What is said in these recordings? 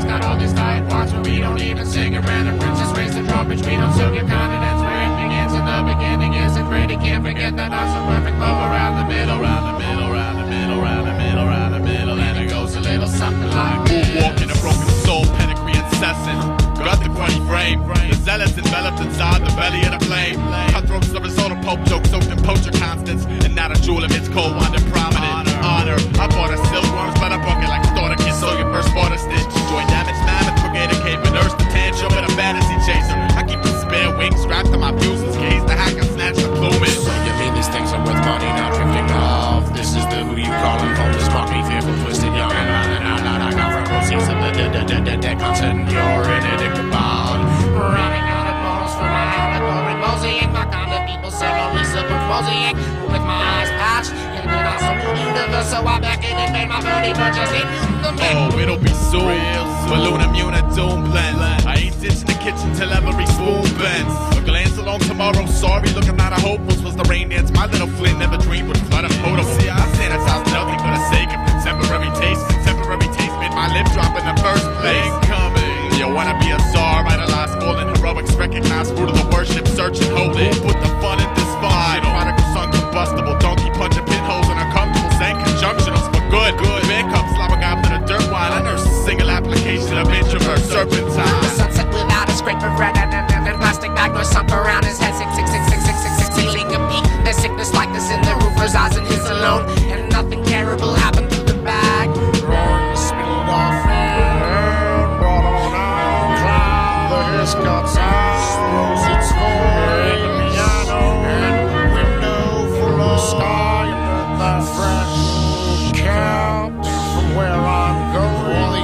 got all these diet walks where we don't even sing around. The princess raised the drawbridge, we don't still give continents. Where it begins and the beginning isn't great. You can't forget that I'm so perfect love around the middle, round the middle, round the middle, round the middle, round the middle. And it goes a little something like walking a broken soul, pedigree incessant. Got the grunty frame, the zealots enveloped inside the belly of the flame. Cutthroats, the result of pope jokes, soaked in poacher constants. And not a jewel amidst cold wonder prominent. Honor, I bought a silkworm's but I bucket like a daughter kid, so your first border stitch. Join damage, mammoth, brigade, cave, and nurse the tantrum and a fantasy chaser. I keep the spare wings strapped to my fusel's case. The hack and snatch the plumage. So you mean these things are worth money, not drifting off? This is the who you calling homeless, monkey, fearful, twisted, young, and running out, I got from proceeds of the dead content. You're in a addictive bond. Running out of bones for my allegory mosaic. Knocked on the people, several silver mosaic. With my eyes patched in an awesome universe, so I back in and made my birdie purchase in the Oh, it'll be soon. Balloon immune and doom blend. I ain't ditching the kitchen till every spoon bends. A glance along tomorrow, sorry, looking out of hope. Was the rain dance? My little Flynn never dreamed would flood a photo. See, I sanitize nothing for the sake of contemporary taste. Contemporary taste made my lip drop in the first place. Incoming. You wanna be a czar, idolize fallen heroics, recognize fruit of the worship, search and hold it. Who put the fun in this fun? Prodigal son, combustible, donkey punching pinholes in uncomfortable, saying conjunctionals for good. Bear cups, slobbing after the dirt wine. I nurse a single application of introvert serpentine. The sunset without a scrape of red and plastic bag was sunk around his head. 6666666 feeling a beat. There's sickness like this in the roofer's eyes and his alone. And nothing terrible happened to the bag. Roaring the speed off and brought on out cloud. The Hiscott's house rose its voice in the piano. And the window full of sky and the fresh count from where I'm going.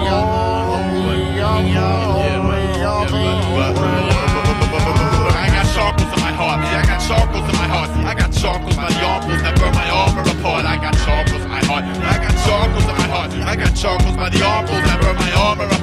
I got charcoals in my heart. I got charcoals in my heart. I got charcoals by the armfuls that burn my armor apart. I got charcoals in my heart. I got charcoals in my heart. I got charcoals by the armfuls that burn my armor apart.